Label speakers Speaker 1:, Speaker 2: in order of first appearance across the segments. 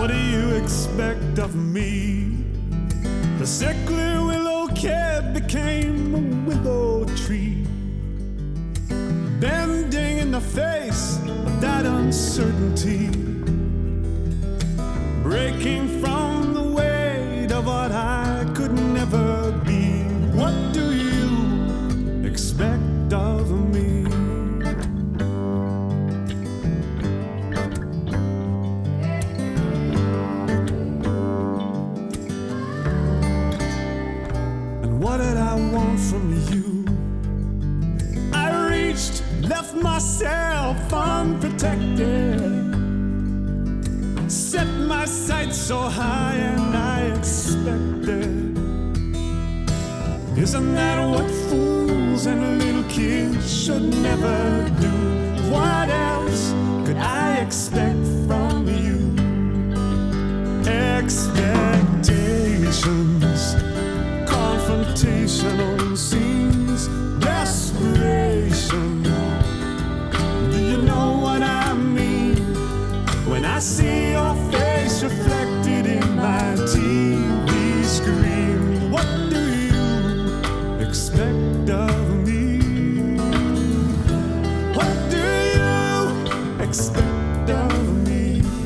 Speaker 1: What do you expect of me? The sickly willow kid became a willow tree, bending in the face of that uncertainty, breaking from the weight of what I could never be. What do you expect of me? What did I want from you? I reached, left myself unprotected, set my sights so high and I expected. Isn't that what fools and little kids should never do? What else could I expect from you? Expectations, confrontational scenes, desperation. Do you know what I mean when I see your face reflected in my TV screen? What do you expect of me? What do you expect of me?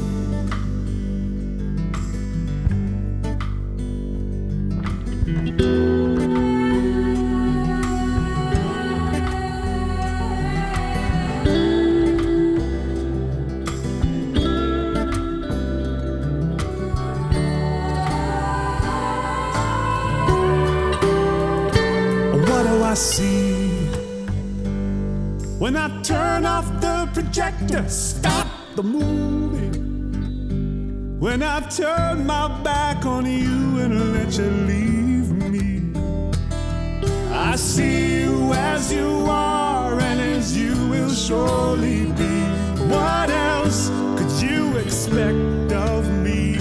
Speaker 1: I see when I turn off the projector, stop the movie. When I've turned my back on you and let you leave me, I see you as you are and as you will surely be. What else could you expect of me?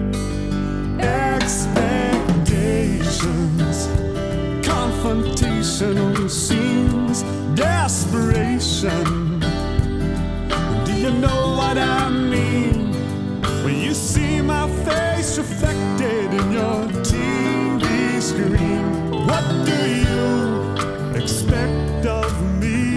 Speaker 1: Expectations, confrontational scenes, desperation. Do you know what I mean when you see my face reflected in your TV screen? What do you expect of me?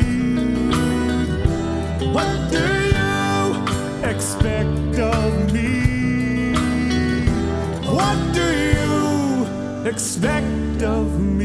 Speaker 1: What do you expect of me? What do you expect of me?